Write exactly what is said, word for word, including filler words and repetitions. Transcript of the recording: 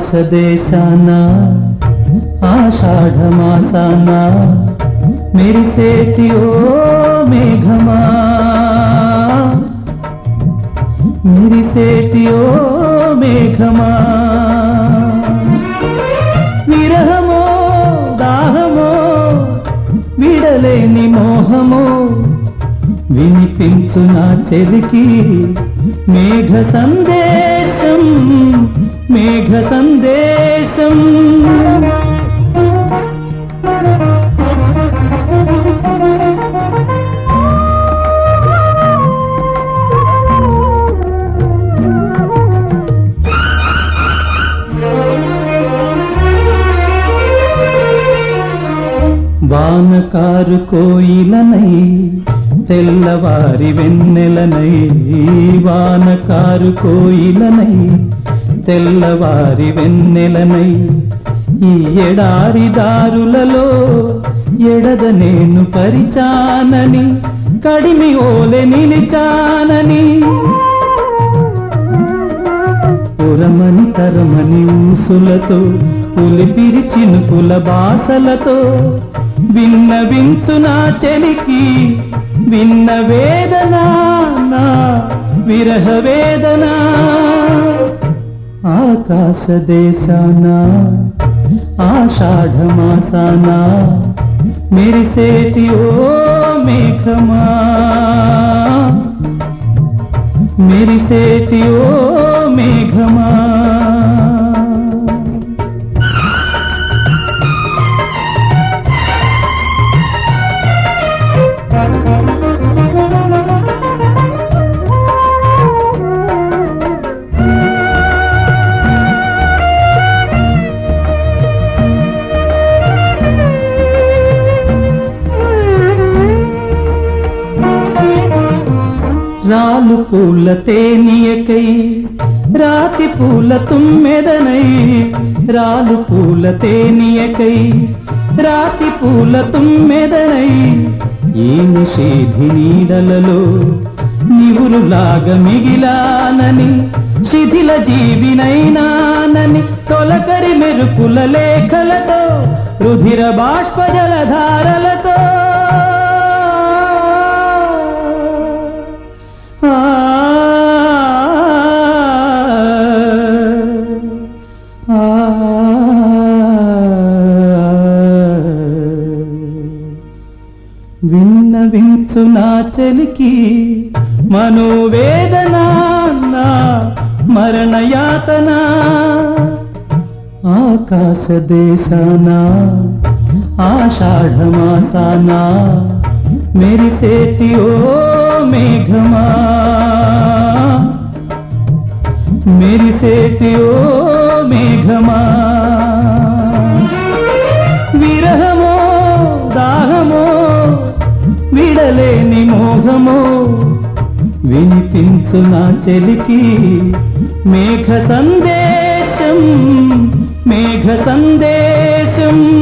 ఆకాశదేశాన ఆషాఢమాసాన మెరిసేటి ఓ మేఘమా, మెరిసేటి ఓ మేఘమా, విరహమో దాహమో విడలేని మోహమో వినిపించు నా చెలికి మేఘ సందేశం, మేఘ సందేశం. వానకారు కోయిలనై తెల్లవారి వెన్నెలనై, వానకారు కోయిలనై తెల్లవారి వెన్నెలనై, ఈ ఎడారి దారులలో ఎడద నేను పరిచానని కడిమి ఓలె నిలిచానని, పురమని తరమని ఊసులతో పులిపిరి చినుకుల బాసలతో విన్నవించు నా చెలికి విన్న వేదన, నా విరహ వేదన. ఆకాశదేశాన ఆషాఢమాసాన మెరిసేటి ఓ మేఘమా, మెరిసేటి ఓ మేఘమా. రాలు పూల తేనియకై రాతి పూల తుమ్మెదనై, రాలు పూల తేనియకై రాతి పూల తుమ్మెదనై, ఈ నిషేధి నీడలలో నివురులాగా మిగిలానని శిథిల జీవినైనానని తొలకరి మెరుపుల లేఖలతో రుధిర బాష్ప జలధారలతో విన్నవించు నా చెలికి మనోవేదన, నా మరణయాతన. ఆకాశదేశాన ఆషాఢమాసాన మెరిసేటి ఓ మేఘమా, మెరిసేటి ఓ మేఘమా, విరహమో దాహమో విడలేని మోహమో వినిపించు నా చెలికి మేఘ సందేశం, మేఘ సందేశం.